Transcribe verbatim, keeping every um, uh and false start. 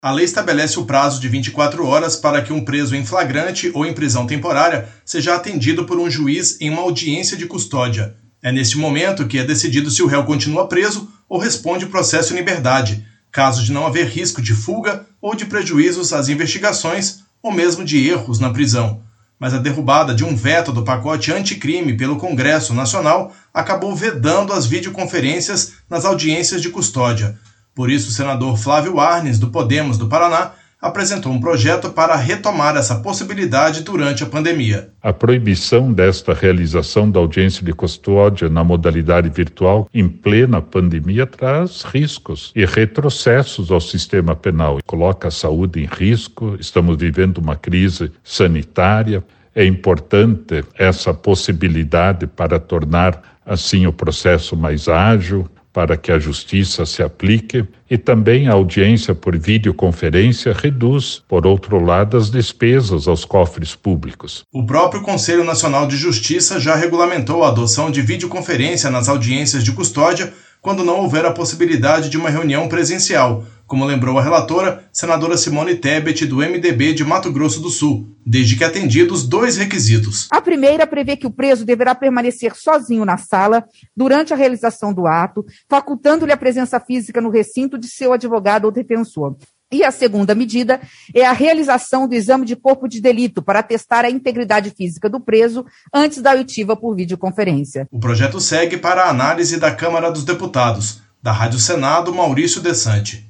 A lei estabelece o prazo de vinte e quatro horas para que um preso em flagrante ou em prisão temporária seja atendido por um juiz em uma audiência de custódia. É neste momento que é decidido se o réu continua preso ou responde processo em liberdade, caso de não haver risco de fuga ou de prejuízos às investigações ou mesmo de erros na prisão. Mas a derrubada de um veto do pacote anticrime pelo Congresso Nacional acabou vedando as videoconferências nas audiências de custódia. Por isso, o senador Flávio Arnes, do Podemos do Paraná, apresentou um projeto para retomar essa possibilidade durante a pandemia. A proibição desta realização da audiência de custódia na modalidade virtual em plena pandemia traz riscos e retrocessos ao sistema penal. Coloca a saúde em risco, estamos vivendo uma crise sanitária. É importante essa possibilidade para tornar, assim, o processo mais ágil, para que a justiça se aplique, e também a audiência por videoconferência reduz, por outro lado, as despesas aos cofres públicos. O próprio Conselho Nacional de Justiça já regulamentou a adoção de videoconferência nas audiências de custódia quando não houver a possibilidade de uma reunião presencial, como lembrou a relatora, senadora Simone Tebet, do M D B de Mato Grosso do Sul, desde que atendidos dois requisitos. A primeira prevê que o preso deverá permanecer sozinho na sala durante a realização do ato, facultando-lhe a presença física no recinto de seu advogado ou defensor. E a segunda medida é a realização do exame de corpo de delito para testar a integridade física do preso antes da oitiva por videoconferência. O projeto segue para a análise da Câmara dos Deputados. Da Rádio Senado, Maurício Desante.